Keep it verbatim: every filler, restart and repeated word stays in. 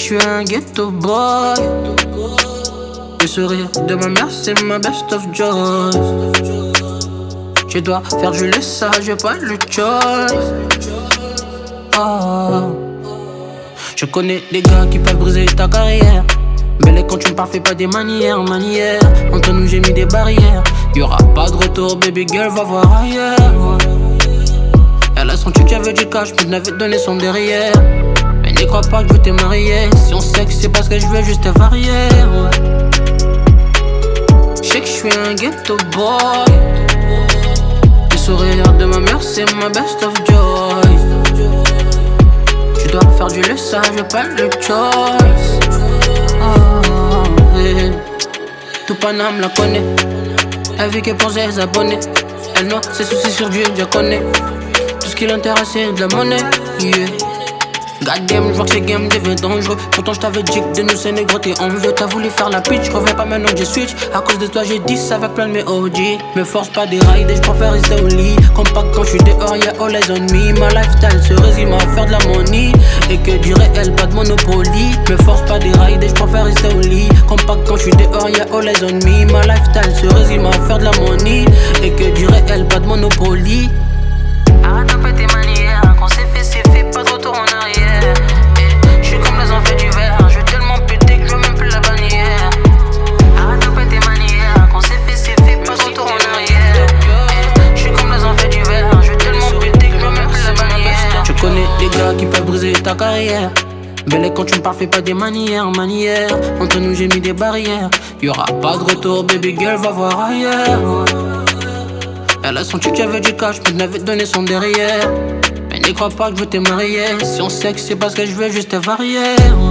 suis un ghetto boy. Le sourire de ma mère, c'est ma best of joy. Je dois faire du laissage, j'ai pas le choice. Oh. Je connais des gars qui peuvent briser ta carrière. Mais les quand tu me parles, fais pas des manières, manières. Entre nous, j'ai mis des barrières. Y'aura pas de retour, baby girl, va voir ailleurs. Elle a senti que j'avais du cash, mais je n'avais donné son derrière. Mais n'y crois pas que je veux te marier. Si on sait que c'est parce que je veux juste te varier, ouais. Je sais que je suis un ghetto boy. Le sourire de ma mère, c'est ma best of joy. Je dois faire du laissage, j'ai pas le choice. Oh, yeah. Tout Paname la connaît. Elle vit que pour ses abonnés. Elle noie ses soucis sur Dieu, je connais. Tout ce qui l'intéresse c'est de la monnaie, yeah. Goddamn, je vois que ces games deviennent dangereux. Pourtant je t'avais dit que de nous c'est négro t'es envieux. T'as voulu faire la pitch, reviens pas maintenant que j'ai switch. À cause de toi j'ai dix avec plein de mes O G. Me force pas des rides et je préfère rester au lit. Comme pas quand je suis dehors y'a all eyes on me. Ma lifestyle se résume à faire de la money. Et que du réel, pas de monopoly. Me force pas des rides et je préfère rester au lit. Comme pas quand je suis dehors y'a all eyes on me. Ma lifestyle se résume à faire de la money. Et que du réel, pas de monopoly. Arrête un peu tes manières, quand c'est fait, c'est fait, pas de retour en arrière. Je suis comme les enfants du verre, je veux tellement péter que je veux même plus la bannière. Arrête un peu tes manières, quand c'est fait, c'est fait, pas de retour en arrière. Je suis comme les enfants du verre, je veux tellement péter que je veux même plus la bannière. Je connais des gars qui peuvent briser ta carrière. Mais les quand tu me parles, fais pas des manières, manières. Entre nous, j'ai mis des barrières. Y'aura pas de retour, baby girl, va voir ailleurs. Elle a senti que j'avais du cash, mais je n'avais donné son derrière. Mais n'y crois pas que je veux te marier. Si on sait que c'est parce que je veux juste te varier.